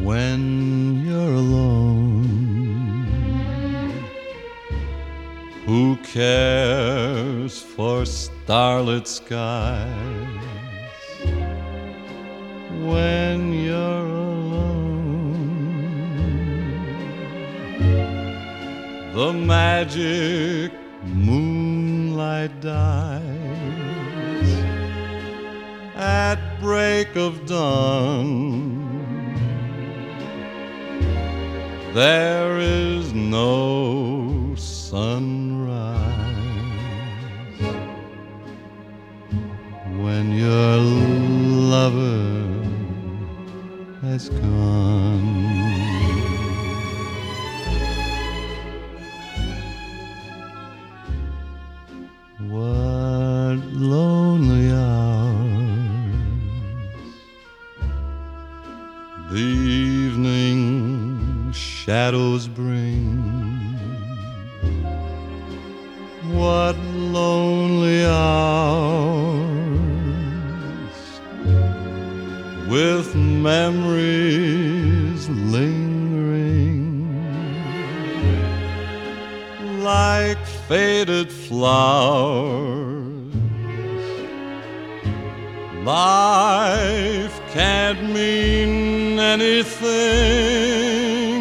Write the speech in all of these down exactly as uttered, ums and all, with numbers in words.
when you're alone. Who cares for starlit skies when you're alone? The magic moonlight dies at break of dawn. There is no sunrise when your lover has gone. What lonely hours the evening shadows bring. What lonely hours with memories lingering like faded flowers. Life can't mean anything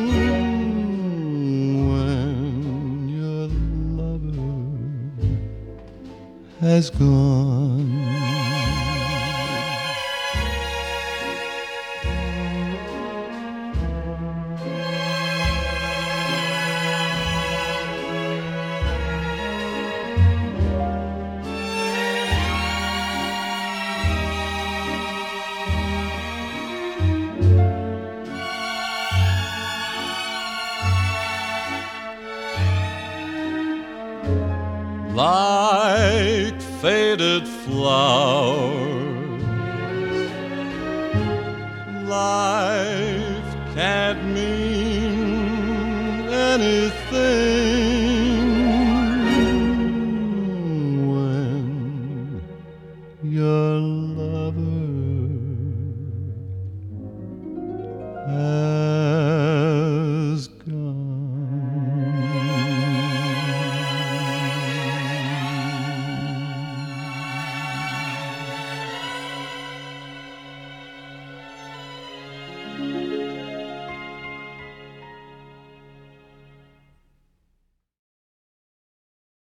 when your lover has gone. Like faded flowers, life can't mean anything when your lover has